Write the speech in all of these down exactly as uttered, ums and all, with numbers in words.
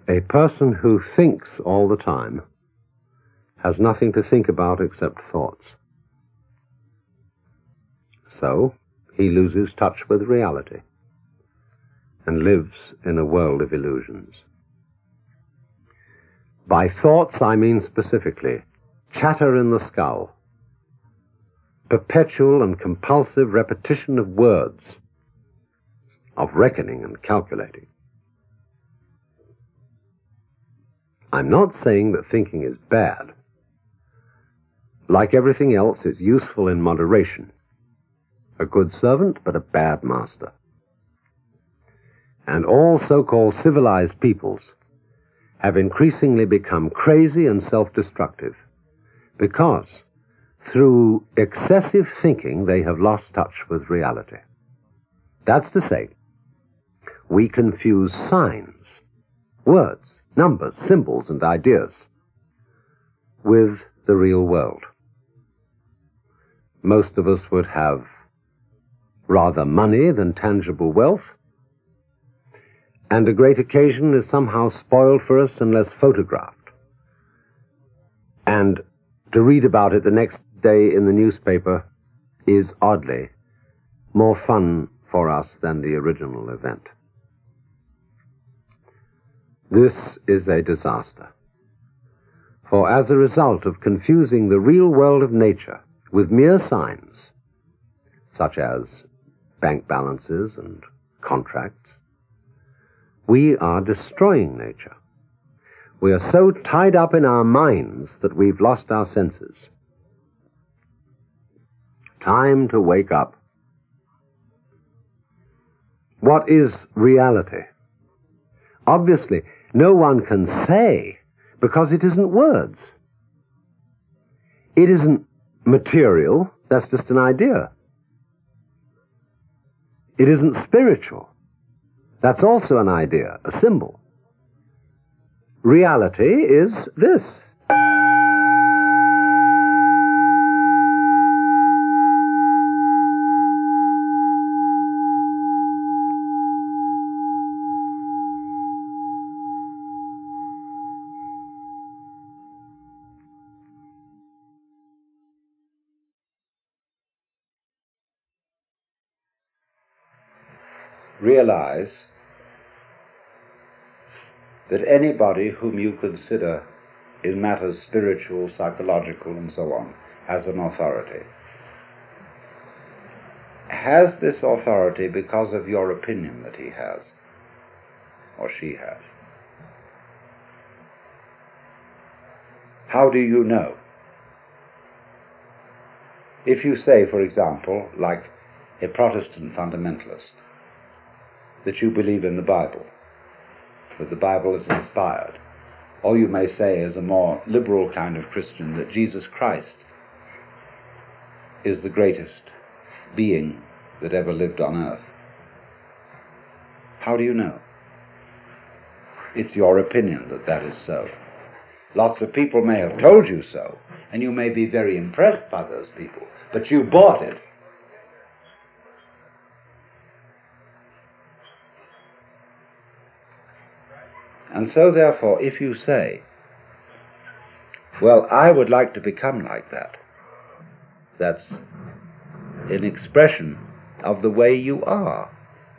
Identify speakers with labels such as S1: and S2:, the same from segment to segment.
S1: A person who thinks all the time has nothing to think about except thoughts. So, he loses touch with reality and lives in a world of illusions. By thoughts, I mean specifically chatter in the skull, perpetual and compulsive repetition of words, of reckoning and calculating. I'm not saying that thinking is bad. Like everything else, it's useful in moderation. A good servant, but a bad master. And all so-called civilized peoples have increasingly become crazy and self-destructive because through excessive thinking they have lost touch with reality. That's to say, we confuse signs, words, numbers, symbols, and ideas with the real world. Most of us would have rather money than tangible wealth, and a great occasion is somehow spoiled for us unless photographed. And to read about it the next day in the newspaper is, oddly, more fun for us than the original event. This is a disaster. For as a result of confusing the real world of nature with mere signs, such as bank balances and contracts, we are destroying nature. We are so tied up in our minds that we've lost our senses. Time to wake up. What is reality? Obviously, no one can say, because it isn't words. It isn't material, that's just an idea. It isn't spiritual. That's also an idea, a symbol. Reality is this.
S2: Realize that anybody whom you consider in matters spiritual, psychological, and so on, as an authority, has this authority because of your opinion that he has, or she has. How do you know? If you say, for example, like a Protestant fundamentalist, that you believe in the Bible, that the Bible is inspired, or you may say as a more liberal kind of Christian that Jesus Christ is the greatest being that ever lived on earth. How do you know? It's your opinion that that is so. Lots of people may have told you so, and you may be very impressed by those people, but you bought it. And so, therefore, if you say, well, I would like to become like that, that's an expression of the way you are.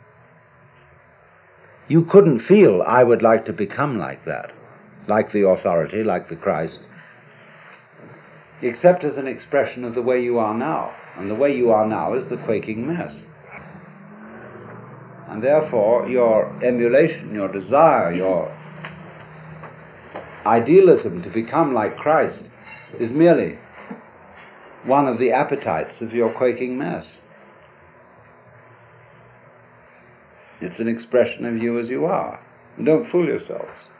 S2: You couldn't feel, I would like to become like that, like the authority, like the Christ, except as an expression of the way you are now. And the way you are now is the quaking mess. And therefore, your emulation, your desire, your idealism to become like Christ is merely one of the appetites of your quaking mess. It's an expression of you as you are. And don't fool yourselves.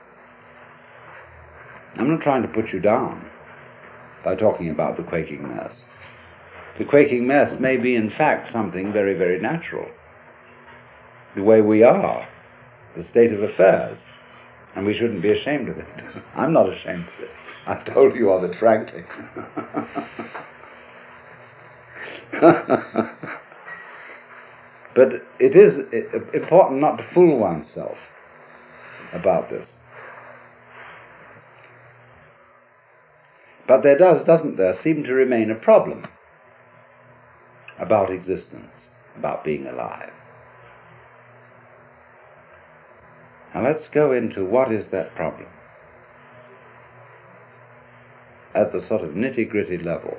S2: I'm not trying to put you down by talking about the quaking mess. The quaking mess may be in fact something very, very natural. The way we are, the state of affairs. And we shouldn't be ashamed of it. I'm not ashamed of it. I've told you of it frankly. But it is important not to fool oneself about this. But there does, doesn't there, seem to remain a problem about existence, about being alive. Now let's go into what is that problem at the sort of nitty-gritty level.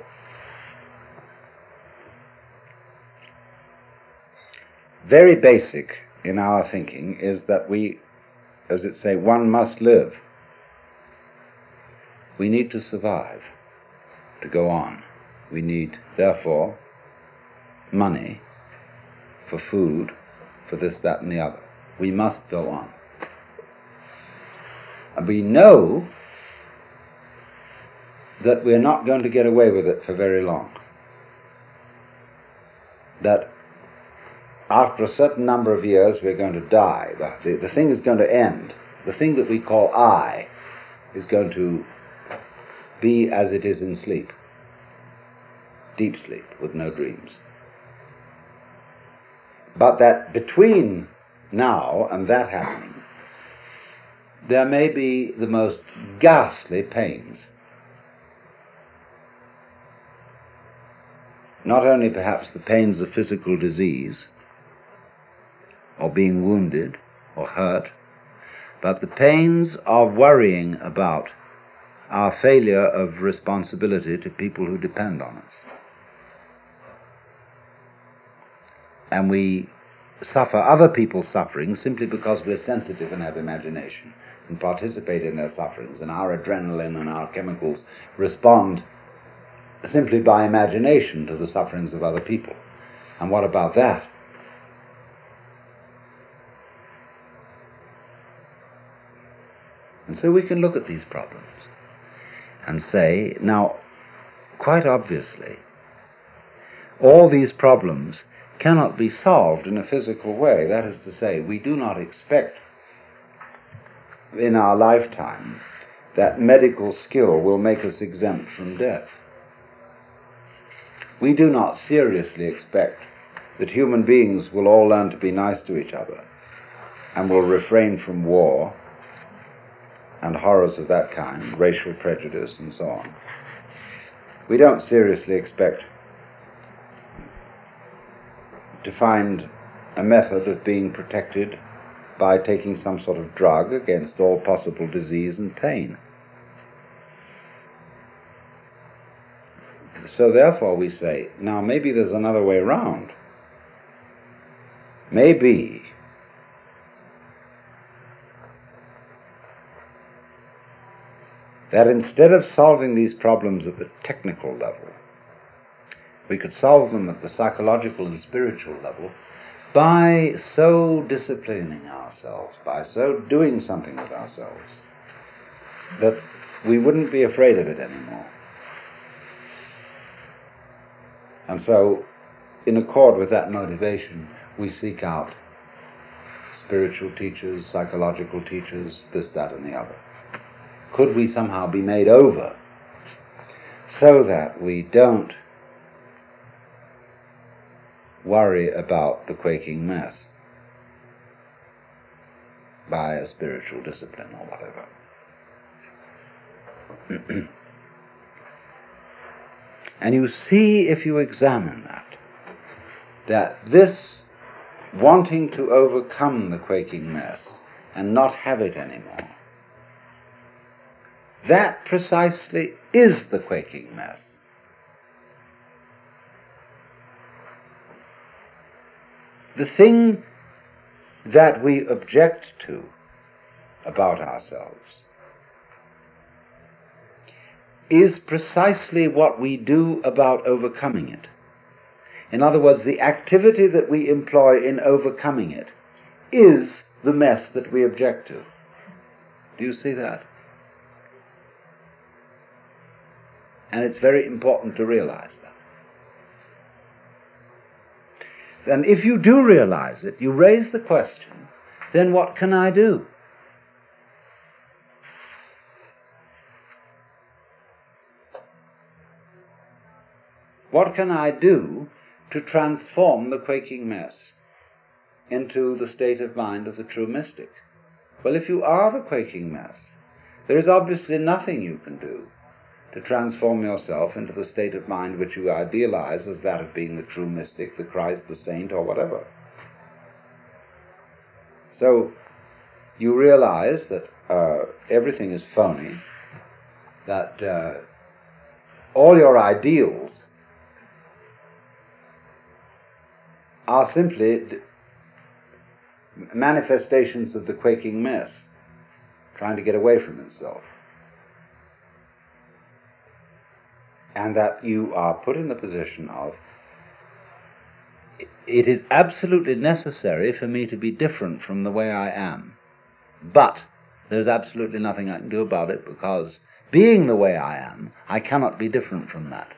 S2: Very basic in our thinking is that we, as it say, one must live. We need to survive, to go on. We need, therefore, money for food, for this, that, and the other. We must go on. And we know that we're not going to get away with it for very long. That after a certain number of years we're going to die. The, the, the thing is going to end. The thing that we call I is going to be as it is in sleep. Deep sleep with no dreams. But that between now and that happening, there may be the most ghastly pains. Not only perhaps the pains of physical disease, or being wounded, or hurt, but the pains of worrying about our failure of responsibility to people who depend on us. And we suffer other people's suffering simply because we're sensitive and have imagination and participate in their sufferings, and our adrenaline and our chemicals respond simply by imagination to the sufferings of other people. And what about that? And so we can look at these problems and say, now, quite obviously, all these problems cannot be solved in a physical way. That is to say, we do not expect in our lifetime that medical skill will make us exempt from death. We do not seriously expect that human beings will all learn to be nice to each other and will refrain from war and horrors of that kind, racial prejudice and so on. We don't seriously expect to find a method of being protected by taking some sort of drug against all possible disease and pain. So therefore we say, now maybe there's another way around. Maybe that instead of solving these problems at the technical level, we could solve them at the psychological and spiritual level by so disciplining ourselves, by so doing something with ourselves, that we wouldn't be afraid of it anymore. And so, in accord with that motivation, we seek out spiritual teachers, psychological teachers, this, that, and the other. Could we somehow be made over so that we don't worry about the quaking mass by a spiritual discipline or whatever? And you see, if you examine that, that this wanting to overcome the quaking mass and not have it anymore, that precisely is the quaking mass. The thing that we object to about ourselves is precisely what we do about overcoming it. In other words, the activity that we employ in overcoming it is the mess that we object to. Do you see that? And it's very important to realize that. And if you do realize it, you raise the question, then what can I do? What can I do to transform the quaking mass into the state of mind of the true mystic? Well, if you are the quaking mass, there is obviously nothing you can do to transform yourself into the state of mind which you idealize as that of being the true mystic, the Christ, the saint, or whatever. So you realize that uh, everything is phony, that uh, all your ideals are simply d- manifestations of the quaking mess, trying to get away from itself. And that you are put in the position of, it is absolutely necessary for me to be different from the way I am. But there's absolutely nothing I can do about it, because being the way I am, I cannot be different from that.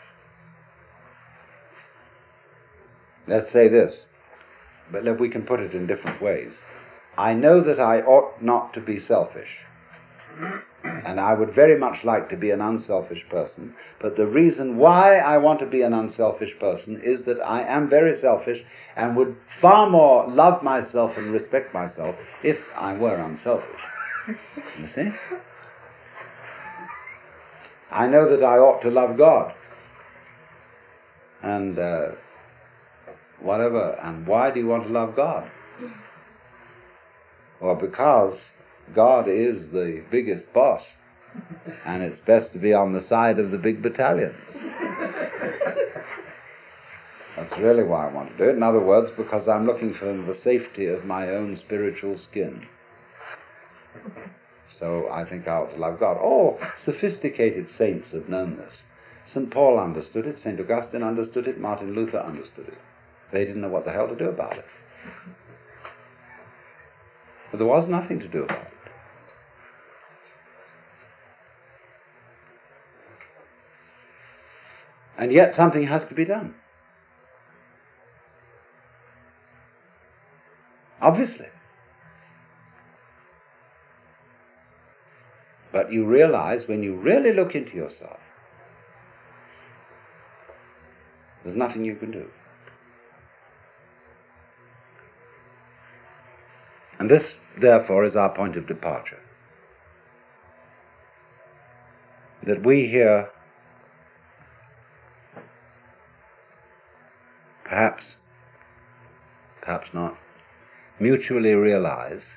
S2: Let's say this, but we can put it in different ways. I know that I ought not to be selfish, and I would very much like to be an unselfish person, but the reason why I want to be an unselfish person is that I am very selfish and would far more love myself and respect myself if I were unselfish. You see? I know that I ought to love God, and uh, whatever. And why do you want to love God? Well, because God is the biggest boss, and it's best to be on the side of the big battalions. That's really why I want to do it. In other words, because I'm looking for the safety of my own spiritual skin. So I think I ought to love God. Oh, sophisticated saints have known this. Saint Paul understood it, Saint Augustine understood it, Martin Luther understood it. They didn't know what the hell to do about it. But there was nothing to do about it. And yet something has to be done. Obviously. But you realize, when you really look into yourself, there's nothing you can do. And this, therefore, is our point of departure. That we here, perhaps, perhaps not, mutually realize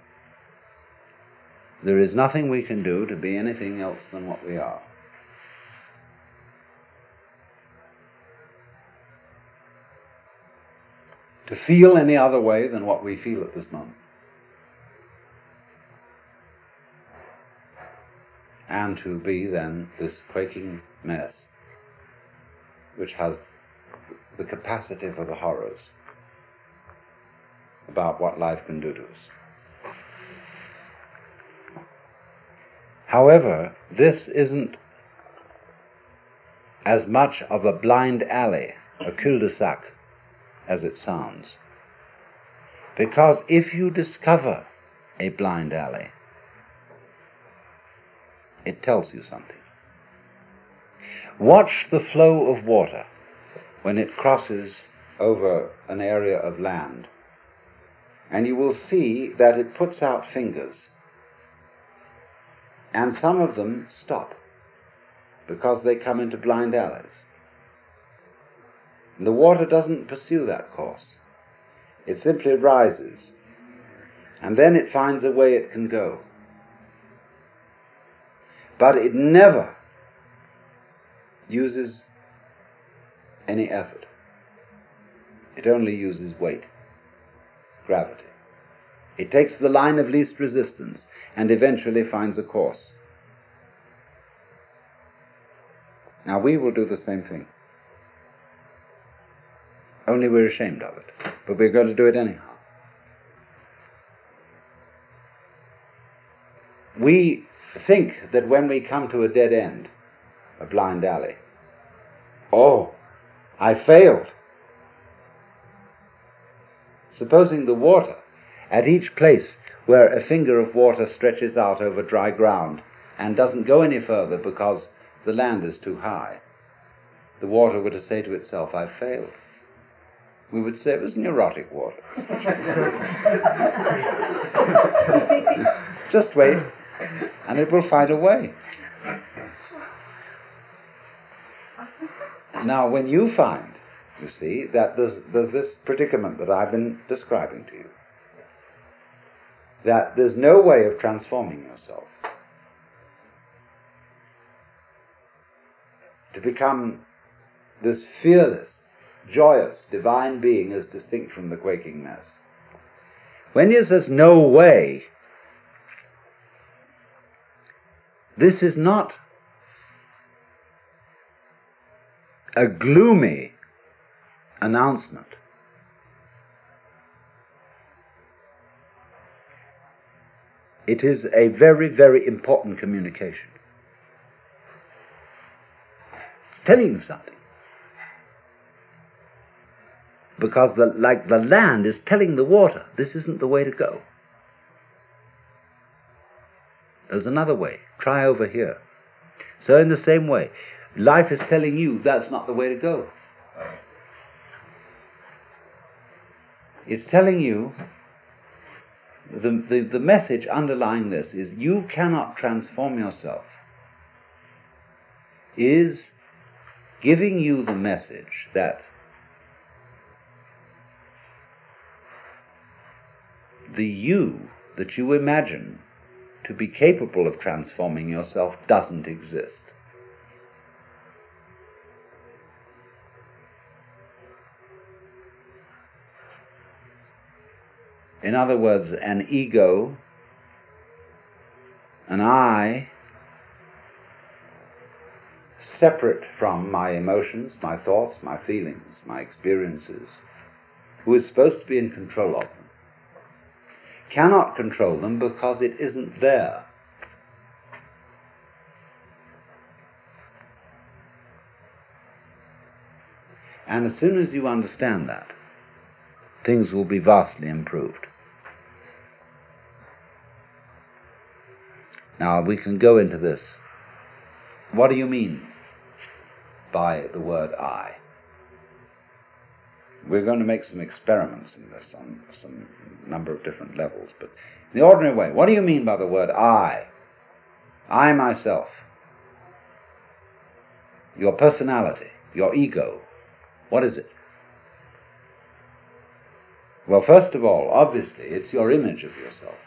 S2: there is nothing we can do to be anything else than what we are. To feel any other way than what we feel at this moment. And to be then this quaking mess which has the capacity for the horrors about what life can do to us. However, this isn't as much of a blind alley, a cul-de-sac, as it sounds. Because if you discover a blind alley, it tells you something. Watch the flow of water when it crosses over an area of land, and you will see that it puts out fingers. And some of them stop because they come into blind alleys. And the water doesn't pursue that course. It simply rises, and then it finds a way it can go. But it never uses any effort. It only uses weight, gravity. It takes the line of least resistance and eventually finds a course. Now we will do the same thing. Only we're ashamed of it. But we're going to do it anyhow. We think that when we come to a dead end, a blind alley, oh, I failed. Supposing the water, at each place where a finger of water stretches out over dry ground and doesn't go any further because the land is too high, the water were to say to itself, I failed. We would say it was neurotic water. Just wait, and it will find a way. Now, when you find, you see, that there's, there's this predicament that I've been describing to you, that there's no way of transforming yourself to become this fearless, joyous, divine being as distinct from the quaking mess. When he says no way, this is not a gloomy announcement. It is a very, very important communication. It's telling you something. Because the, like the land is telling the water, this isn't the way to go. There's another way. Try over here. So in the same way, life is telling you that's not the way to go. It's telling you, the, the, the message underlying this is you cannot transform yourself. Is giving you the message that the you that you imagine to be capable of transforming yourself doesn't exist. In other words, an ego, an I, separate from my emotions, my thoughts, my feelings, my experiences, who is supposed to be in control of them, cannot control them because it isn't there. And as soon as you understand that, things will be vastly improved. Now we can go into this. What do you mean by the word I? We're going to make some experiments in this on some number of different levels, but in the ordinary way, what do you mean by the word I? I myself. Your personality, your ego. What is it? Well, first of all, obviously, it's your image of yourself.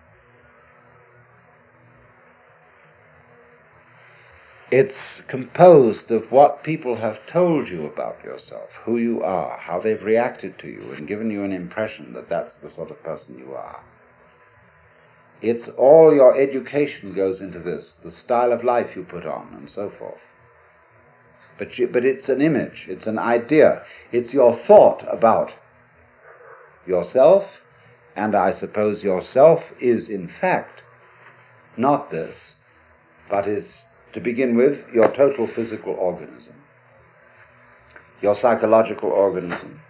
S2: It's composed of what people have told you about yourself, who you are, how they've reacted to you and given you an impression that that's the sort of person you are. It's all your education goes into this, the style of life you put on and so forth. But, you, but it's an image, it's an idea, it's your thought about yourself, and I suppose yourself is in fact not this, but is, to begin with, your total physical organism, your psychological organism,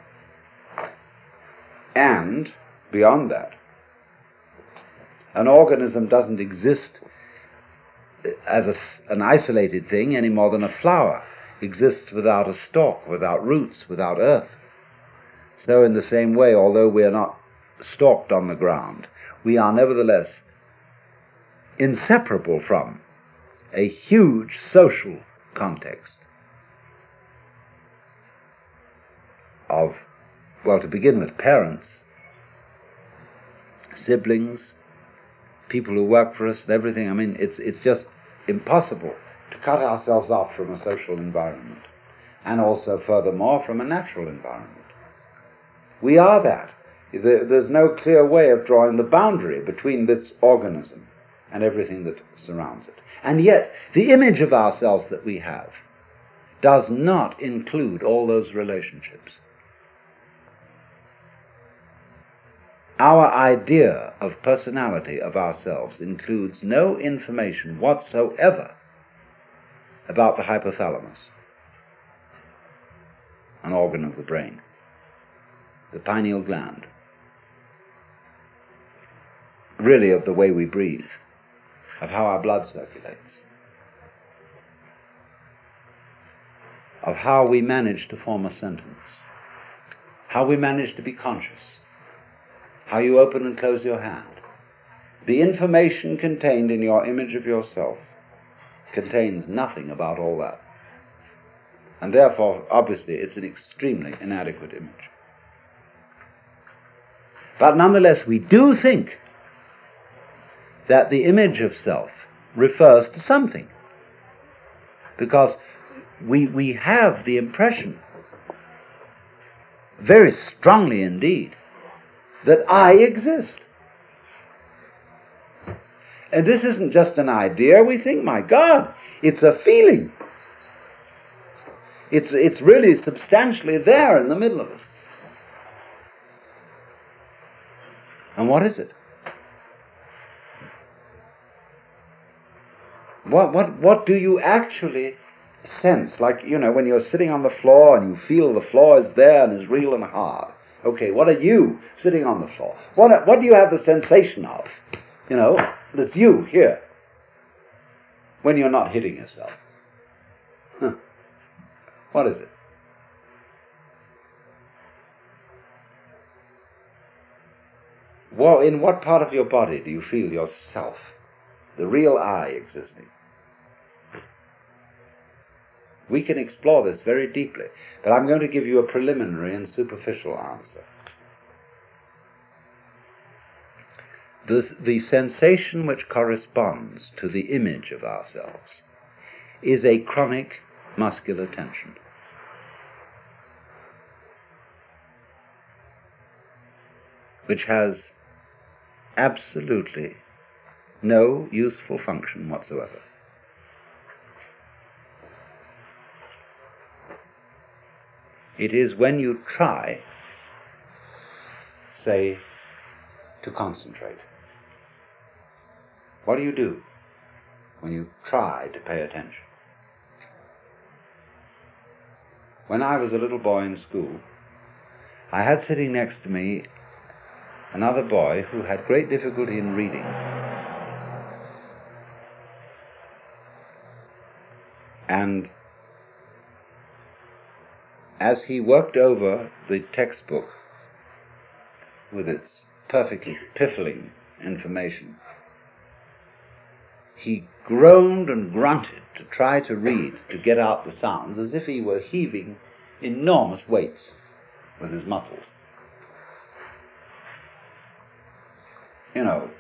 S2: and beyond that, an organism doesn't exist as a, an isolated thing any more than a flower exists without a stalk, without roots, without earth. So in the same way, although we are not stalked on the ground, we are nevertheless inseparable from a huge social context of, well, to begin with, parents, siblings, people who work for us and everything. I mean, it's it's just impossible to cut ourselves off from a social environment, and also, furthermore, from a natural environment. We are that. There's no clear way of drawing the boundary between this organism and everything that surrounds it. And yet, the image of ourselves that we have does not include all those relationships. Our idea of personality of ourselves includes no information whatsoever about the hypothalamus, an organ of the brain, the pineal gland, really of the way we breathe, of how our blood circulates, of how we manage to form a sentence, how we manage to be conscious, how you open and close your hand. The information contained in your image of yourself contains nothing about all that. And therefore, obviously, it's an extremely inadequate image. But nonetheless, we do think that the image of self refers to something. Because we, we have the impression, very strongly indeed, that I exist. And this isn't just an idea. We think, my God, it's a feeling. It's, it's really substantially there in the middle of us. And what is it? What, what, what do you actually sense? Like, you know, when you're sitting on the floor and you feel the floor is there and is real and hard. Okay, what are you sitting on the floor? What, what do you have the sensation of? You know, that's you here. When you're not hitting yourself. Huh. What is it? Well, in what part of your body do you feel yourself? The real I existing? We can explore this very deeply, but I'm going to give you a preliminary and superficial answer. The, the sensation which corresponds to the image of ourselves is a chronic muscular tension. Which has absolutely no useful function whatsoever. It is when you try, say, to concentrate. What do you do when you try to pay attention? When I was a little boy in school, I had sitting next to me another boy who had great difficulty in reading. And as he worked over the textbook with its perfectly piffling information, he groaned and grunted to try to read, to get out the sounds, as if he were heaving enormous weights with his muscles. You know,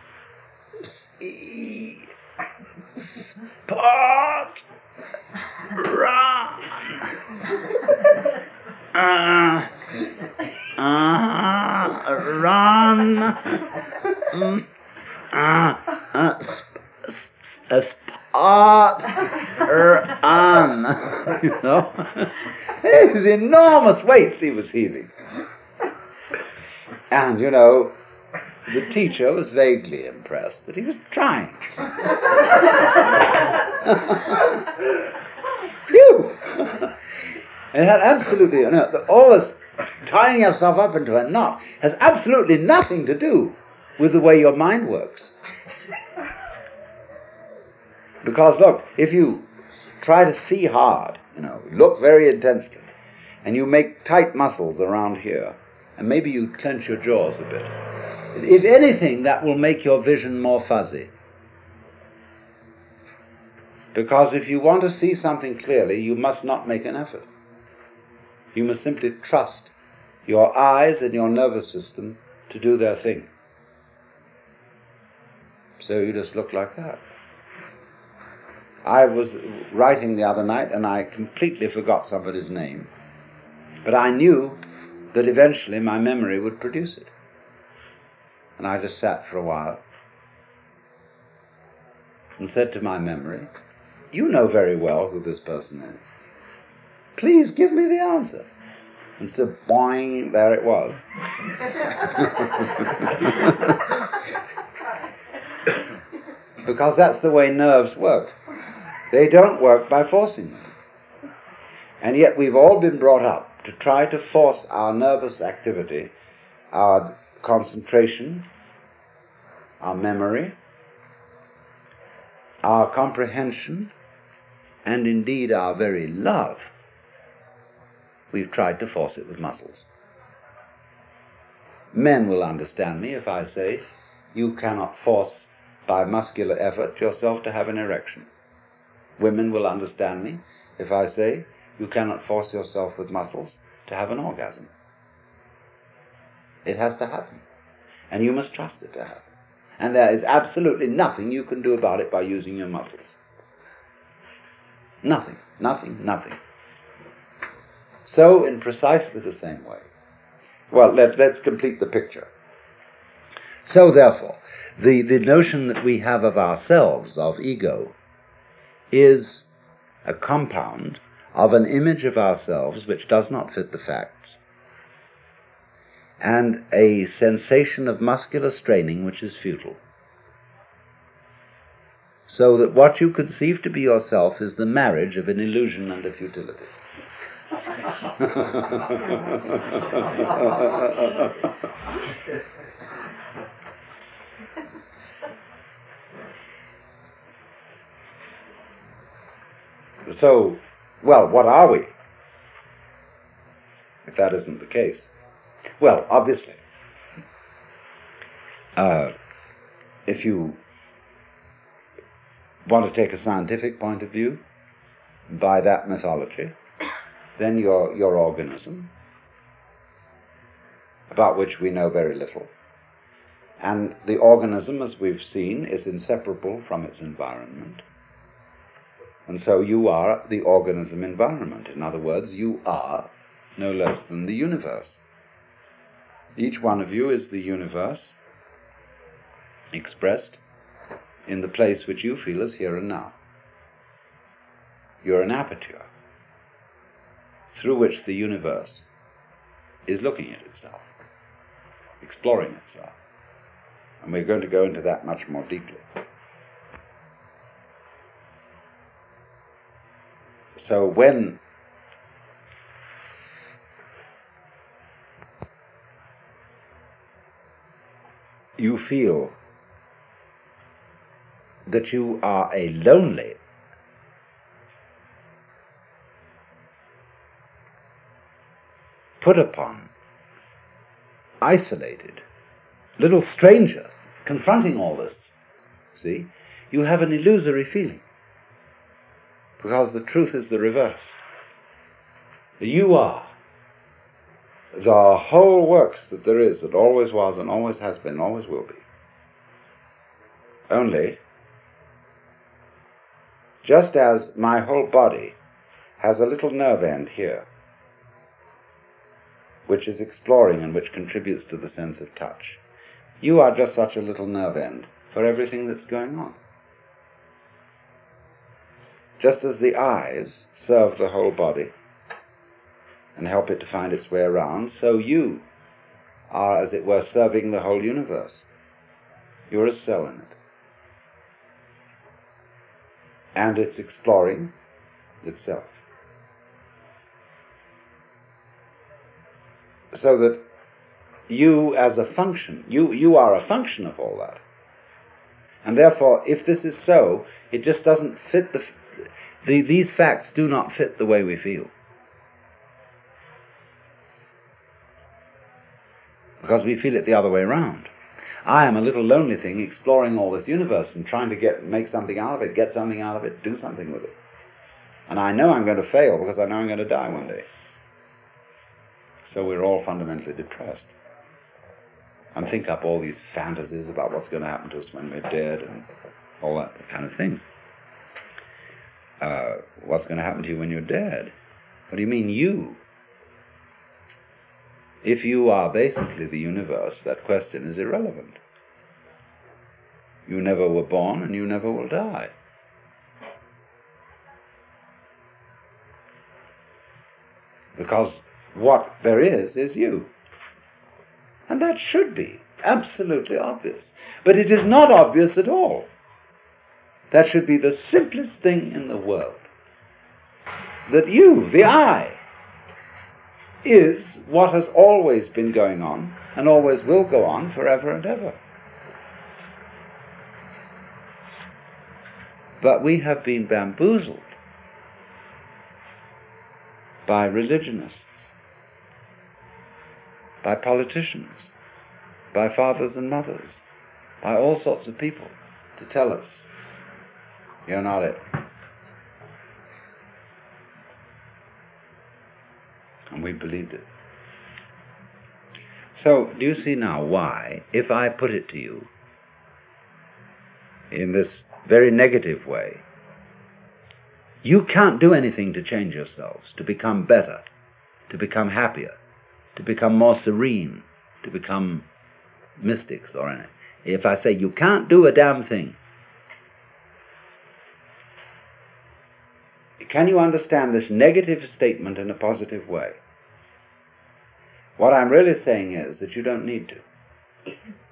S2: spot, run, uh, uh, run, uh, uh, sp- sp- spot, run. You know, it was enormous weights he was heaving, and you know, the teacher was vaguely impressed that he was trying. Phew! It had absolutely, you know, all this tying yourself up into a knot has absolutely nothing to do with the way your mind works. Because look, if you try to see hard, you know, look very intensely, and you make tight muscles around here, and maybe you clench your jaws a bit, if anything, that will make your vision more fuzzy. Because if you want to see something clearly, you must not make an effort. You must simply trust your eyes and your nervous system to do their thing. So you just look like that. I was writing the other night and I completely forgot somebody's name. But I knew that eventually my memory would produce it. And I just sat for a while and said to my memory, you know very well who this person is. Please give me the answer. And so, boing, there it was. Because that's the way nerves work. They don't work by forcing them. And yet we've all been brought up to try to force our nervous activity, our concentration, our memory, our comprehension, and indeed our very love. We've tried to force it with muscles. Men will understand me if I say you cannot force by muscular effort yourself to have an erection. Women will understand me if I say You cannot force yourself with muscles to have an orgasm. It has to happen. And you must trust it to happen. And there is absolutely nothing you can do about it by using your muscles. Nothing, nothing, nothing. So, in precisely the same way. Well, let, let's complete the picture. So, therefore, the, the notion that we have of ourselves, of ego, is a compound of an image of ourselves which does not fit the facts, and a sensation of muscular straining which is futile. So that what you conceive to be yourself is the marriage of an illusion and a futility. So, well, what are we, if that isn't the case? Well, obviously, uh, if you want to take a scientific point of view, by that mythology, then your, your organism, about which we know very little, and the organism, as we've seen, is inseparable from its environment. And so you are the organism environment. In other words, you are no less than the universe. Each one of you is the universe expressed in the place which you feel is here and now. You're an aperture through which the universe is looking at itself, exploring itself. And we're going to go into that much more deeply. So when you feel that you are a lonely, put upon, isolated, little stranger confronting all this, see, you have an illusory feeling. Because the truth is the reverse. You are the whole works that there is, that always was and always has been and always will be. Only, just as my whole body has a little nerve end here, which is exploring and which contributes to the sense of touch, you are just such a little nerve end for everything that's going on. Just as the eyes serve the whole body and help it to find its way around, so you are, as it were, serving the whole universe. You're a cell in it. And it's exploring itself. So that you as a function, you, you are a function of all that. And therefore, if this is so, it just doesn't fit the... The, these facts do not fit the way we feel. Because we feel it the other way around. I am a little lonely thing exploring all this universe and trying to get make something out of it, get something out of it, do something with it. And I know I'm going to fail because I know I'm going to die one day. So we're all fundamentally depressed. And think up all these fantasies about what's going to happen to us when we're dead and all that kind of thing. Uh, what's going to happen to you when you're dead? What do you mean, you? If you are basically the universe, that question is irrelevant. You never were born and you never will die. Because what there is, is you. And that should be absolutely obvious. But it is not obvious at all. That should be the simplest thing in the world. That you, the I, is what has always been going on and always will go on forever and ever. But we have been bamboozled by religionists, by politicians, by fathers and mothers, by all sorts of people to tell us, you're not it. we believed it. So, do you see now why, if I put it to you in this very negative way, you can't do anything to change yourselves, to become better, to become happier, to become more serene, to become mystics or anything. If I say you can't do a damn thing, can you understand this negative statement in a positive way? What I'm really saying is that you don't need to.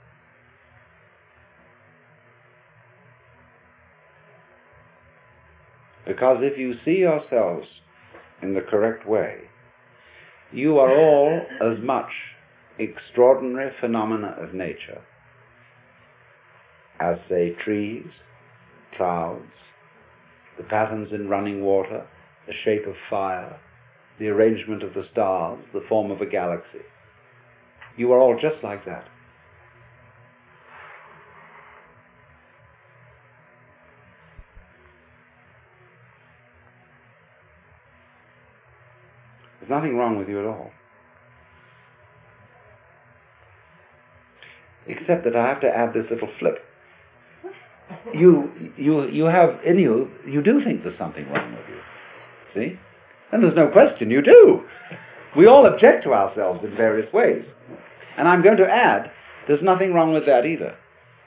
S2: Because if you see yourselves in the correct way, you are all as much extraordinary phenomena of nature as, say, trees, clouds, the patterns in running water, the shape of fire, the arrangement of the stars, the form of a galaxy. You are all just like that. There's nothing wrong with you at all. Except that I have to add this little flip. You, you, you have in you, you do think there's something wrong with you. See? And there's no question, you do. We all object to ourselves in various ways. And I'm going to add, there's nothing wrong with that either.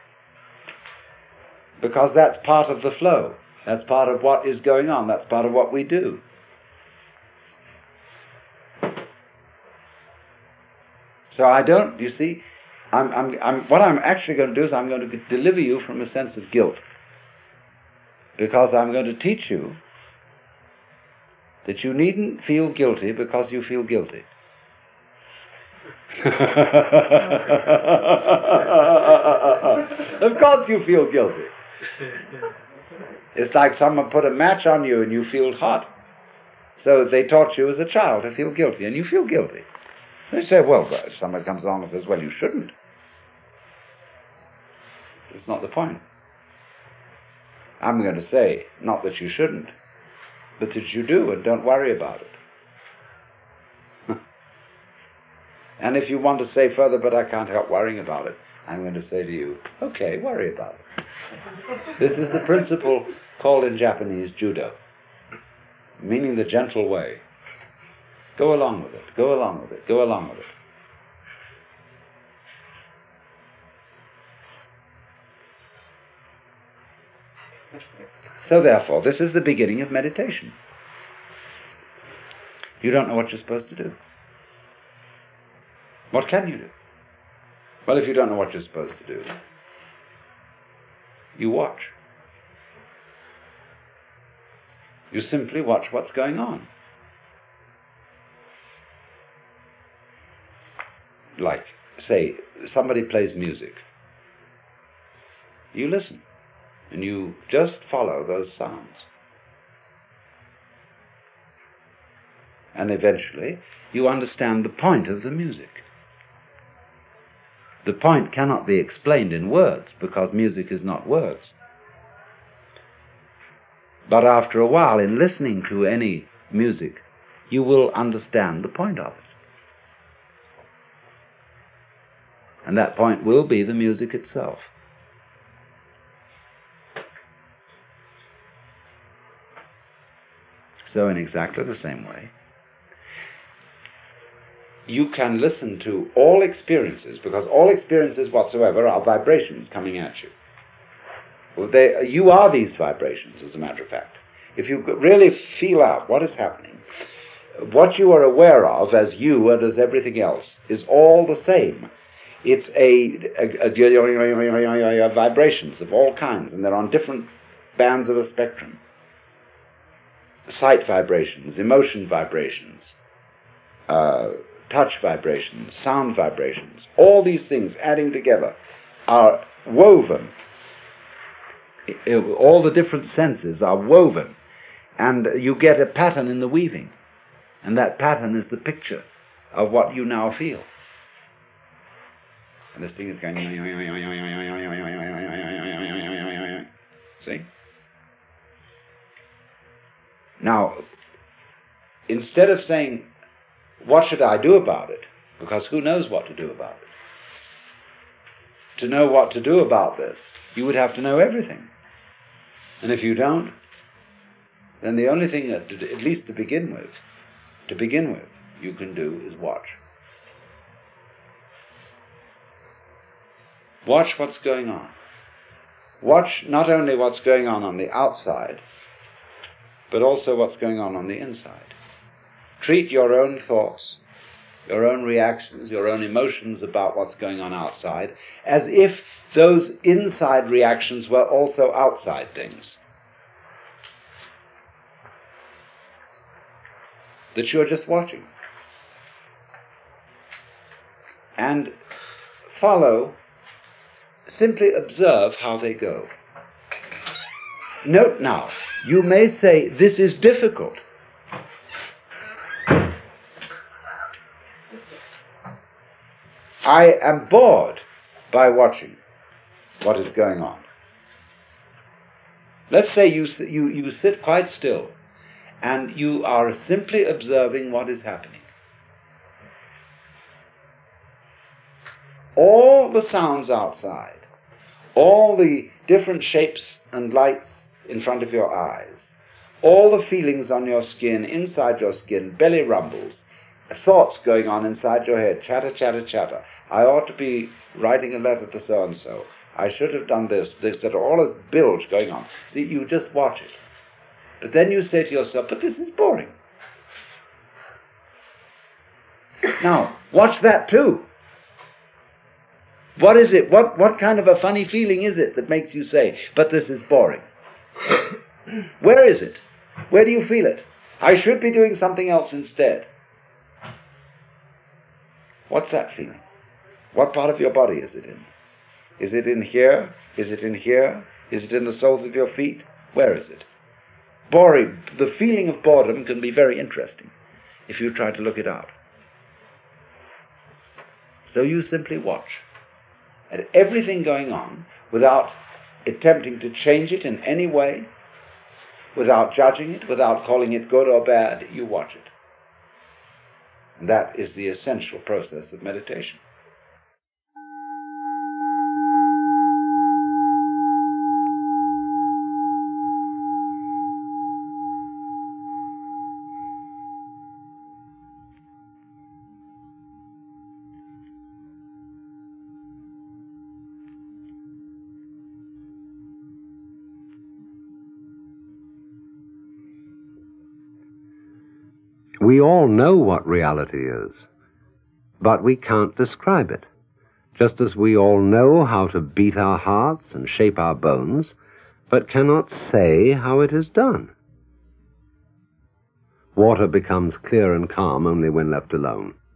S2: Because that's part of the flow. That's part of what is going on. That's part of what we do. So I don't, you see, I'm, I'm, I'm, what I'm actually going to do is I'm going to deliver you from a sense of guilt. Because I'm going to teach you that you needn't feel guilty because you feel guilty. Of course you feel guilty. It's like someone put a match on you and you feel hot. So they taught you as a child to feel guilty, and you feel guilty. They say, well, if someone comes along and says, well, you shouldn't. It's not the point. I'm going to say, not that you shouldn't, but that you do, and don't worry about it. And if you want to say further, but I can't help worrying about it, I'm going to say to you, okay, worry about it. This is the principle called in Japanese judo, meaning the gentle way. Go along with it, go along with it, go along with it. So therefore, this is the beginning of meditation. You don't know what you're supposed to do. What can you do? Well, if you don't know what you're supposed to do, you watch. You simply watch what's going on. Like, say, somebody plays music. You listen, and you just follow those sounds. And eventually, you understand the point of the music. The point cannot be explained in words, because music is not words. But after a while, in listening to any music, you will understand the point of it. And that point will be the music itself. So in exactly the same way, you can listen to all experiences, because all experiences whatsoever are vibrations coming at you. Well, they, you are these vibrations, as a matter of fact. If you really feel out what is happening, what you are aware of as you and as everything else is all the same. It's a, a, a, a vibrations of all kinds, and they're on different bands of a spectrum. Sight vibrations, emotion vibrations, uh, touch vibrations, sound vibrations, all these things adding together are woven. All the different senses are woven, and you get a pattern in the weaving, and that pattern is the picture of what you now feel. And this thing is going, see? Now, instead of saying, what should I do about it? Because who knows what to do about it? To know what to do about this, you would have to know everything. And if you don't, then the only thing, that, at least to begin with, to begin with, you can do is watch. Watch what's going on. Watch not only what's going on on the outside, but also what's going on on the inside. Treat your own thoughts, your own reactions, your own emotions about what's going on outside, as if those inside reactions were also outside things. That you're just watching. And follow, simply observe how they go. Note now, you may say, this is difficult. I am bored by watching what is going on. Let's say you, you, you sit quite still and you are simply observing what is happening. All the sounds outside, all the different shapes and lights in front of your eyes, all the feelings on your skin, inside your skin, belly rumbles, thoughts going on inside your head, chatter, chatter, chatter. I ought to be writing a letter to so-and-so. I should have done this, this, that, all this bilge going on. See, you just watch it. But then you say to yourself, but this is boring. Now, watch that too. What is it? What, what kind of a funny feeling is it that makes you say, but this is boring? Where is it? Where do you feel it? I should be doing something else instead. What's that feeling? What part of your body is it in? Is it in here? Is it in here? Is it in the soles of your feet? Where is it? Boring. The feeling of boredom can be very interesting if you try to look it out. So you simply watch at everything going on without attempting to change it in any way, without judging it, without calling it good or bad. You watch it. And that is the essential process of meditation.
S1: We all know what reality is, but we can't describe it, just as we all know how to beat our hearts and shape our bones, but cannot say how it is done. Water becomes clear and calm only when left alone.